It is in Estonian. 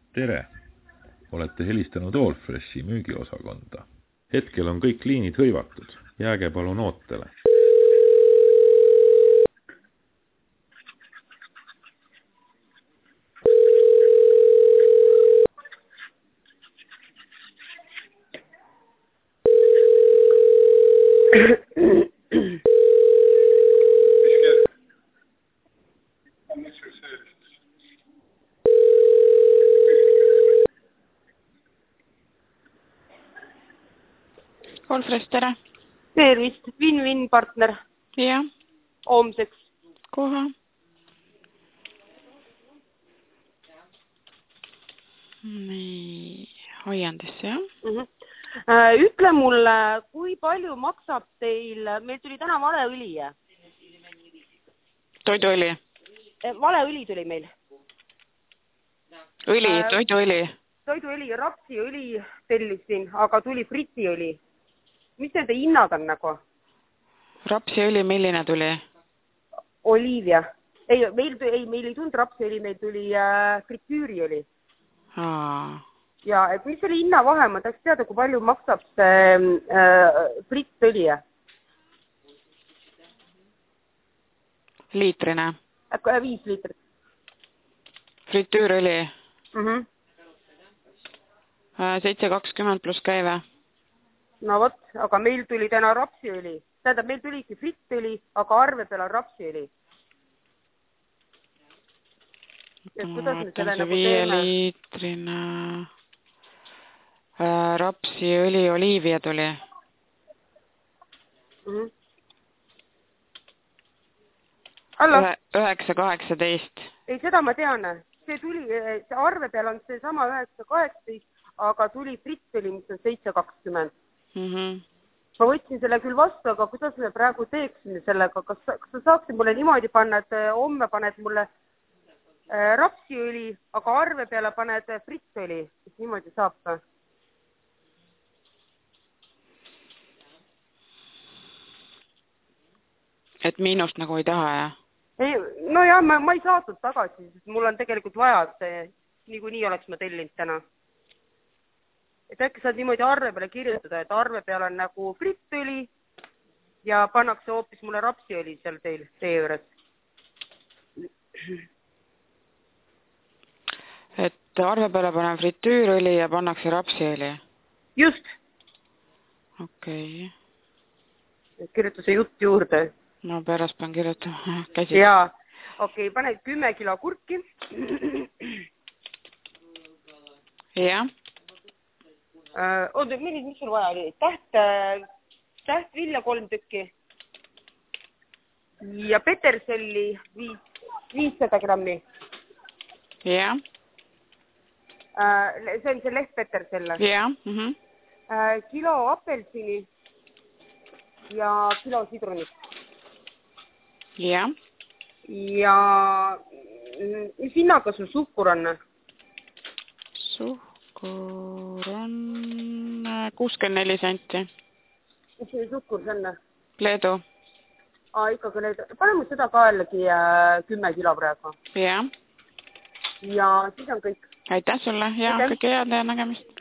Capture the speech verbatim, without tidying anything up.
Tere! Olete helistanud Allfreshi müügiosakonda. Hetkel on kõik liinid hõivatud. Jääge palun ootele. Allfresh, tere. Tervist, Win-Win partner. Jah. Homseks. Koha. Nii, hoian siis, jah? Uh-huh. Ütle mulle, kui palju maksab teil, meil tuli täna valeõli, jah? Toiduõli. Valeõli tuli meil. Õli, toiduõli. Toiduõli, rapsiõli tellisin, aga tuli fritiõli. Mis nende hinnad on nagu? Rapsiõli, milline tuli? Olivia. Ei, meil, ei, meil ei tulnud rapsiõli, meil tuli äh, fritüüriõli. Aa. Ja et mis oli hinna vahe? Ma tahaks teada, kui palju maksab see äh, frittõli? Liitrine. Äh, viis liitrit. Fritüürõli? Mhm. seitse kakskümmend pluss käive. No vot, aga meil tuli täna rapsiõli. Tähendab, meil tuligi frittõli, aga arve peal on rapsiõli. Ja kuidas me selle nagu teeme? Liitrine äh, rapsiõli Olivia tuli. Mhm. Alla? üheksa kaheksateist. Ei, seda ma tean. See tuli, see arve peal on see sama üheksa kaheksateist, aga tuli frittõli, mis on seitse kakskümmend. Mm-hmm. Ma võtsin selle küll vastu, aga kuidas me praegu teeksime sellega? Kas, kas sa saaksid mulle niimoodi panna, et homme paned mulle äh, rapsiõli, aga arve peale paned frittõli? Kas niimoodi saab ka? Et miinust nagu ei taha, jah? Ei, no jah, ma, ma ei saatnud tagasi, sest mul on tegelikult vaja, et see niikuinii oleks ma tellinud täna. Et äkki saad niimoodi arve peale kirjutada, et arve peal on nagu frittõli ja pannakse hoopis mulle rapsiõli seal teil, tee juures. Et arve peale panen fritüürõli ja pannakse rapsiõli? Just. Okei. Okay. Kirjuta see jutt juurde. No pärast pean kirjutama käsi. Jaa. Okei, okay, pane kümme kilo kurki. Jah. Uh, oota, millis, mis sul vaja oli? Täht, täht vilja kolm tükki. Ja peterselli viis, viissada grammi. Jah. Uh, see on see leht peterselle. Jah. Mm-hmm. Uh, kilo apelsini ja kilo sidrunit. Jah. Ja mis hinnaga sul suhkur on? Suhkur on kuuskümmend neli senti. Mis see suhkur see on? Leedu. Aa, ikkagi Leedu. Pane mu seda ka jällegi kümme kilo praegu. Jah. Ja siis on kõik. Aitäh sulle ja kõike head ja nägemist.